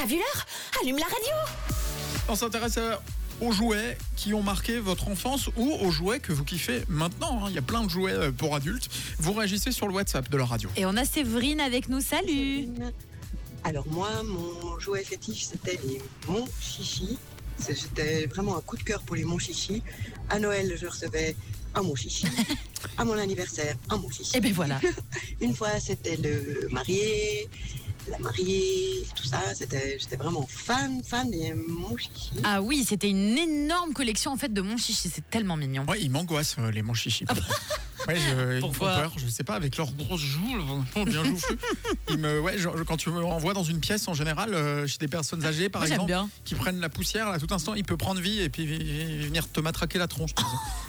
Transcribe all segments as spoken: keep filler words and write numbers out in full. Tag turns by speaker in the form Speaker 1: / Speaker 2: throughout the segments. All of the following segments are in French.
Speaker 1: T'as vu l'heure? Allume la radio.
Speaker 2: On s'intéresse à- aux jouets qui ont marqué votre enfance ou aux jouets que vous kiffez maintenant. hein. Il y a plein de jouets euh, pour adultes. Vous réagissez sur le WhatsApp de la radio.
Speaker 3: Et on a Séverine avec nous, salut.
Speaker 4: Alors moi, mon jouet fétiche, c'était les monchichis. C'était vraiment un coup de cœur pour les monchichis. À Noël, je recevais un monchichi. À mon anniversaire, un monchichi.
Speaker 3: Et ben voilà.
Speaker 4: Une fois, c'était le marié, la mariée, tout ça. C'était, j'étais vraiment fan, fan des monchichis.
Speaker 3: Ah oui, c'était une énorme collection en fait de mon chichi, c'est tellement mignon.
Speaker 2: Ouais, ils m'angoissent, euh, les monchichis. Ouais, je, ils me font
Speaker 3: Pourquoi
Speaker 2: peur, je sais pas, avec leurs grosses joues, là, bien joufflues. Ils me, ouais, je- quand tu me renvoies dans une pièce, en général, euh, chez des personnes âgées, par
Speaker 3: Moi, j'aime
Speaker 2: exemple,
Speaker 3: bien.
Speaker 2: qui prennent la poussière, là, tout instant, il peut prendre vie et puis vi- venir te matraquer la tronche.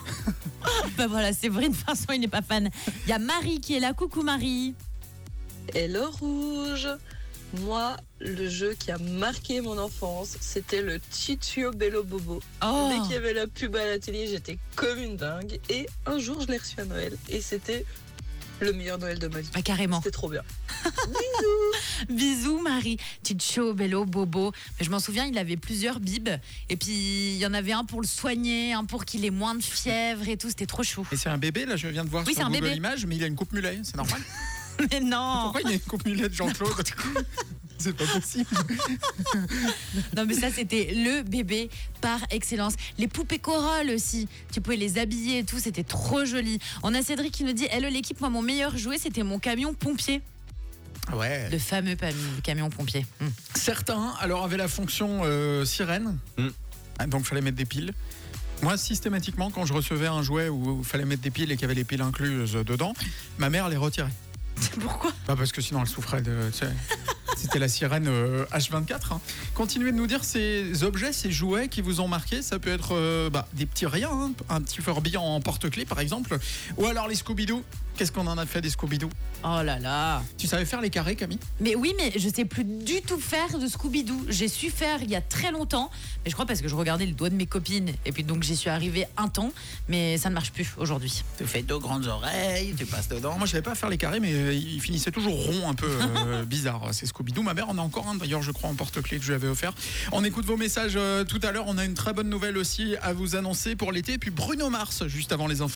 Speaker 3: Bah voilà, Séverine, de toute façon, il n'est pas fan. Il y a Marie qui est là, coucou Marie.
Speaker 5: Hello Rouge. Moi, le jeu qui a marqué mon enfance, c'était le Chichio Bello Bobo.
Speaker 3: Oh.
Speaker 5: Dès qu'il y avait la pub à la télé, j'étais comme une dingue. Et un jour, je l'ai reçu à Noël. Et c'était le meilleur Noël de ma vie.
Speaker 3: Ah, carrément.
Speaker 5: C'était trop bien.
Speaker 3: Bisous Marie. Chicho, Bello, Bobo. Mais je m'en souviens, il avait plusieurs bibs. Et puis, il y en avait un pour le soigner, un pour qu'il ait moins de fièvre et tout. C'était trop chou.
Speaker 2: Et c'est un bébé, là, je viens de voir
Speaker 3: Oui,
Speaker 2: sur
Speaker 3: c'est un
Speaker 2: Google
Speaker 3: bébé.
Speaker 2: Images, mais il a une coupe mulet, c'est normal.
Speaker 3: Mais non.
Speaker 2: Pourquoi il a une coupe mulet de Jean-Claude? C'est pas possible.
Speaker 3: Non mais ça c'était le bébé par excellence. Les poupées Corolle aussi, tu pouvais les habiller et tout, c'était trop joli. On a Cédric qui nous dit hello l'équipe, moi mon meilleur jouet c'était mon camion pompier.
Speaker 2: Ouais.
Speaker 3: Le fameux pam- camion pompier. Hum.
Speaker 2: Certains, alors, avaient la fonction euh, sirène.
Speaker 6: Mm.
Speaker 2: Ah, donc, il fallait mettre des piles. Moi, systématiquement, quand je recevais un jouet où il fallait mettre des piles et qu'il y avait les piles incluses dedans, ma mère les retirait.
Speaker 3: Pourquoi?
Speaker 2: Pas parce que sinon elle souffrait de. tu sais, C'était la sirène euh, H vingt-quatre. hein. Continuez de nous dire ces objets, ces jouets qui vous ont marqué. Ça peut être euh, bah, des petits riens, hein, un petit Furby en porte-clés par exemple. Ou alors les Scooby-Doo. Qu'est-ce qu'on en a fait des Scooby-Doo?
Speaker 3: Oh là là.
Speaker 2: Tu savais faire les carrés, Camille?
Speaker 3: Mais oui, mais je sais plus du tout faire de Scooby-Doo. J'ai su faire il y a très longtemps, mais je crois parce que je regardais le doigt de mes copines et puis donc j'y suis arrivée un temps, mais ça ne marche plus aujourd'hui.
Speaker 2: Tu fais deux grandes oreilles, tu passes dedans. Moi, je savais pas faire les carrés, mais euh, ils finissaient toujours rond, un peu euh, bizarre. C'est Scooby-Doo. Ma mère en a encore un, d'ailleurs, je crois, en porte-clés que je lui avais offert. On écoute vos messages euh, tout à l'heure. On a une très bonne nouvelle aussi à vous annoncer pour l'été. Et puis Bruno Mars, juste avant les infos.